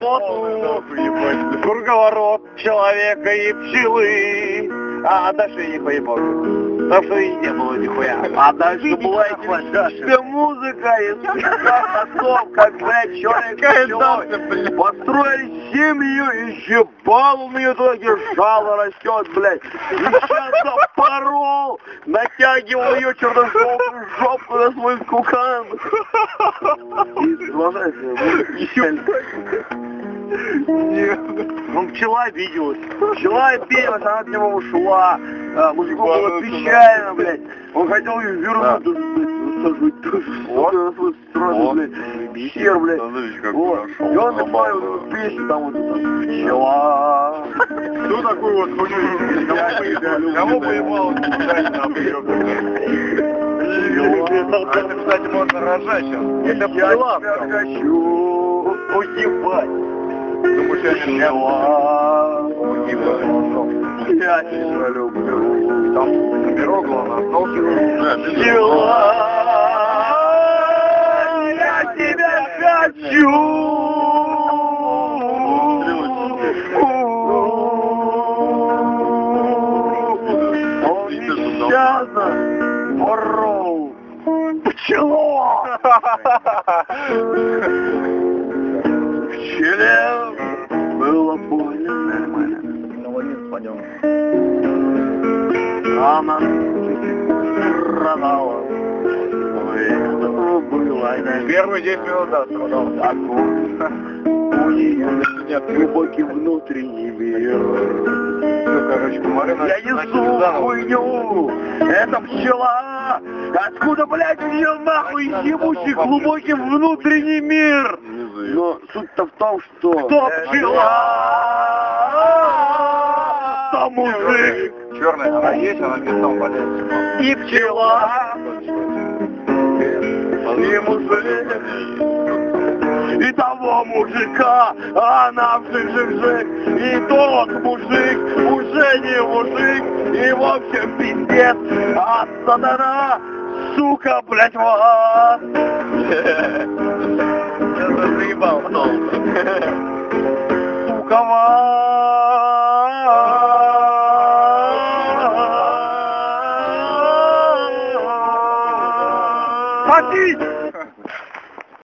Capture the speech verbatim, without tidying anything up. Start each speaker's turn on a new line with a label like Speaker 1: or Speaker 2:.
Speaker 1: работу, круговорот человека и пчелы. А дальше я не поебал. Потому что и не было нихуя. А дальше была эта музыка и потом, как, блядь, человек пчелой. Построили семью, и ебал у нее туда, где жало растет, блядь. И сейчас запорол, натягивал ее черно-желтую жопку на свой кукан. И продолжается еще. Ну, пчела обиделась. Пчела обиделась, она от него ушла. А, мужику было печально, блядь. Он хотел ее вернуть, да. Высаживать тоже, сука, на свой сразу, блядь. Хер, блядь. Вот. И он добавил эту песню, там вот это пчела.
Speaker 2: Кто такой вот хуйню? Кого поебал? Это, кстати, можно рожать сейчас. Это пчела.
Speaker 1: Я тебя хочу уебать.
Speaker 2: Думаешь, я не
Speaker 1: Я тебя люблю.
Speaker 2: Там номерок, главное,
Speaker 1: пчела, я тебя хочу. Он нещадно порол пчелу. Пчеле было больно, нормально.
Speaker 2: Молодец, пойдем.
Speaker 1: Она страдала. Ой, было,
Speaker 2: Первые десять минут, да, страдал.
Speaker 1: У нее нет глубокий внутренний мир.
Speaker 2: Все, короче, Марина,
Speaker 1: Я несу хуйню. Это пчела. Откуда, блядь, у нее нахуй ебучий глубокий внутренний мир? Но суть-то в том, что... Кто пчела? Кто мужик?
Speaker 2: Черная, она есть, она местом валяется.
Speaker 1: И пчела. И мужик. И того мужика, она вжик-жик-жик. И тот мужик уже не мужик. И в общем пиздец. А сатана, сука, блядь, вас.
Speaker 2: Я заебал.
Speaker 1: Сука, вас. Хотите?